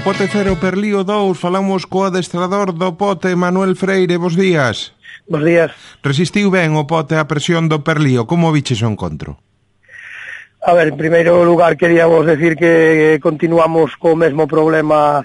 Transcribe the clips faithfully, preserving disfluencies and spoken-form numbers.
Pote cero, Perlío dous, falamos co adestrador do Pote, Manuel Freire, bos días. Bos días. Resistiu ben o Pote a presión do Perlío, como viches o encontro? A ver, en primeiro lugar queríamos decir que continuamos co mesmo problema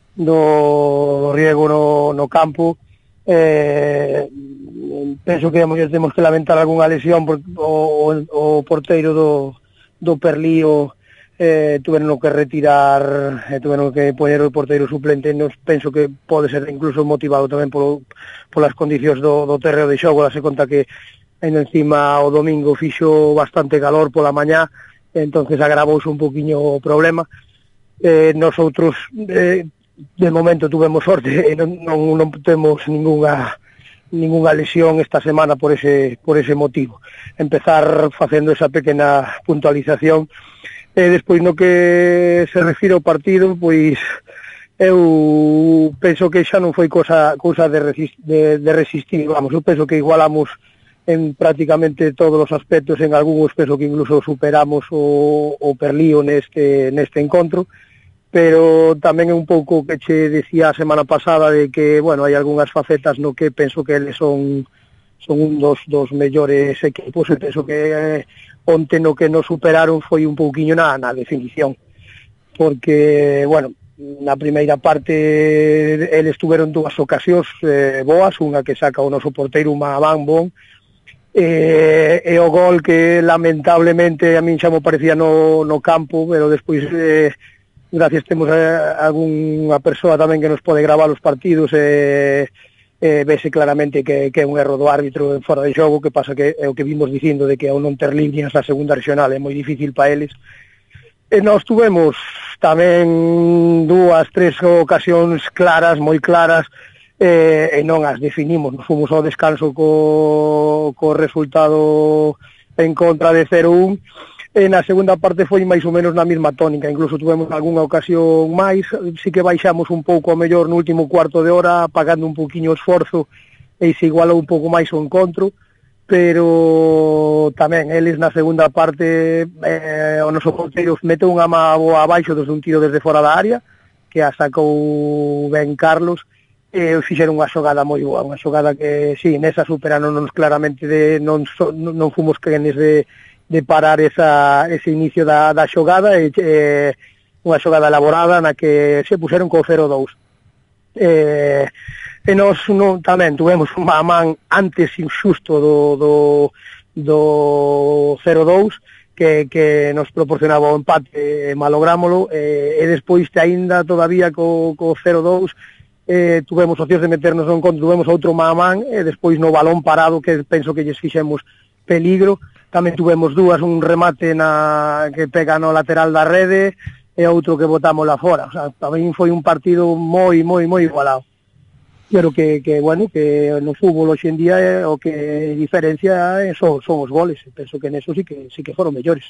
do riego no, no campo. Eh, penso que temos que lamentar algunha lesión porque o, o porteiro do, do Perlío eh, tuveron que retirar, eh, tuveron que poñer o porteiro suplente. Nos penso que pode ser incluso motivado tamén polo, polas condicións do, do terreo de xogo. Dase conta que ainda encima o domingo fixo bastante calor pola mañá, entonces agravouse un poquinho o problema. Eh, nosotros eh, de momento tuvemos sorte e non, non, non temos ningunha ningunha lesión esta semana por ese por ese motivo. Empezar facendo esa pequena puntualización. E despois no que se refire ao partido, pois eu penso que xa non foi cosa, cousa de, resist, de, de resistir, vamos, eu penso que igualamos en prácticamente todos os aspectos, en algúns penso que incluso superamos o, o Perlío neste, neste encontro, pero tamén é un pouco que che decía a semana pasada de que, bueno, hai algunhas facetas no que penso que eles son son un dos, dos mellores equipos, e penso que eh, onte no que nos superaron foi un pouquiño na, na definición, porque, bueno, na primeira parte eles tuveron dúas ocasións eh, boas, unha que saca o noso porteiro Mamán bon, e, e o gol que lamentablemente a min xa mo parecía no, no campo, pero despois eh, gracias temos a algunha persoa tamén que nos pode gravar os partidos e eh, eh, vese claramente que, que é un erro do árbitro en fora de xogo, que pasa que é o que vimos dicindo de que ao non ter líneas a segunda regional é moi difícil para eles. E nós tuvemos tamén dúas, tres ocasións claras, moi claras, eh, e non as definimos. Nos fomos ao descanso co, co resultado en contra de cero un, e na segunda parte foi máis ou menos na mesma tónica, incluso tuvemos algunha ocasión máis, sí que baixamos un pouco a mellor no último cuarto de hora, pagando un poquinho o esforzo, e se igualou un pouco máis o encontro, pero tamén eles na segunda parte eh, o noso porteiro meteu unha má boa abaixo desde un tiro desde fora da área, que a sacou ben Carlos, e fixeron unha xogada moi boa, unha xogada que, sí, nesa superaron-nos claramente, de non, so, non fomos quenes de de parar esa, ese inicio da, da xogada, e eh, unha xogada elaborada na que se puseron co cero dous. Eh, e nos no, tamén tuvemos unha man antes injusto do, do, do cero dous, que, que nos proporcionaba o empate, e malográmolo, e, e despois te aínda todavía co, co cero dous eh, tuvemos opcións de meternos no encontro, tuvemos outro man, e despois no balón parado, que penso que lles fixemos peligro. Tamén tuvemos dúas, un remate na que pega no lateral da rede e outro que botamos lá fora. O sea, tamén foi un partido moi, moi, moi igualado. Pero que, que bueno, que no fútbol hoxe en día é, o que diferencia é, son, son os goles. Penso que neso sí que, sí que foron mellores.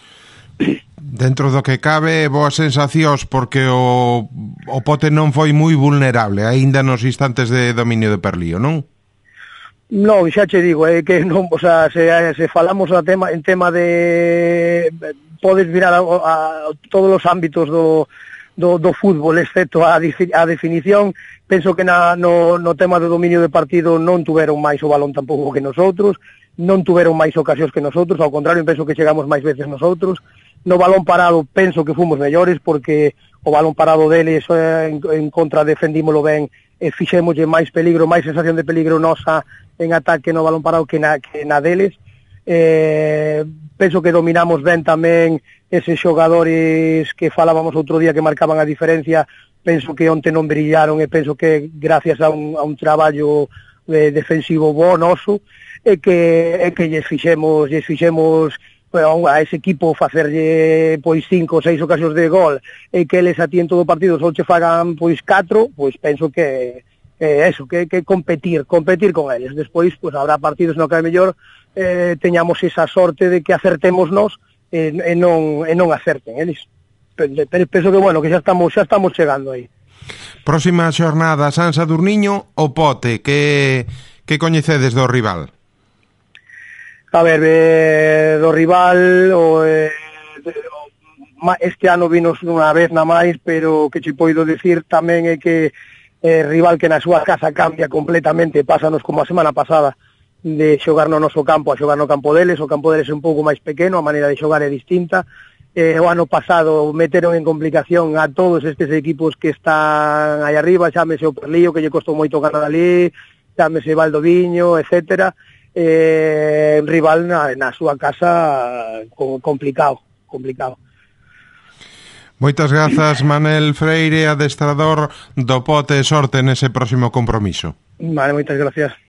Dentro do que cabe, boas sensacións, porque o, o Pote non foi moi vulnerable, aínda nos instantes de dominio de Perlío, non? Non, xa che digo, é que non, o sea, se, se falamos a tema, en tema de podes mirar a, a todos os ámbitos do, do, do fútbol, excepto a, a definición, penso que na, no, no tema de dominio de partido non tuveron máis o balón tampouco que nosotros, non tuveron máis ocasións que nosotros, ao contrario, penso que chegamos máis veces nosotros. No balón parado penso que fomos mellores, porque o balón parado deles eh, en, en contra defendímolo ben, e fixémoslle máis peligro, máis sensación de peligro nosa en ataque no balón parado que na, que na deles. Eh, penso que dominamos ben tamén eses xogadores que falábamos outro día que marcaban a diferencia. Penso que onte non brillaron, e penso que gracias a un, a un traballo eh, defensivo bo noso, e que, e que lles fixemos, lles fixemos bueno, a ese equipo facerlle pois cinco ou seis ocasións de gol, e que eles a ti en todo o partido só che fagan pois catro, pois penso que eh, eso, que, que competir, competir con eles. Despois, pues, habrá partidos no que é mellor eh, teñamos esa sorte de que acertemos nós e, e, non, e non acerten eles. Pero, pero penso que, bueno, que xa estamos, xa estamos chegando aí. Próxima xornada, San Sadurniño o Pote, que, que coñecedes do rival? A ver, eh, do rival, o... Eh, este ano vinos unha vez na máis, pero que che poido dicir tamén é que eh, rival que na súa casa cambia completamente, pásanos como a semana pasada de xogar no noso campo a xogar no campo deles, o campo deles é un pouco máis pequeno, a maneira de xogar é distinta. Eh, o ano pasado meteron en complicación a todos estes equipos que están aí arriba, chámese o Perlío, que lle costou moito ganar ali, chámese Valdoviño, etcétera, eh, rival na, na súa casa complicado, complicado. Moitas grazas, Manel Freire, adestrador do Pote, sorte nese próximo compromiso. Vale, moitas gracias.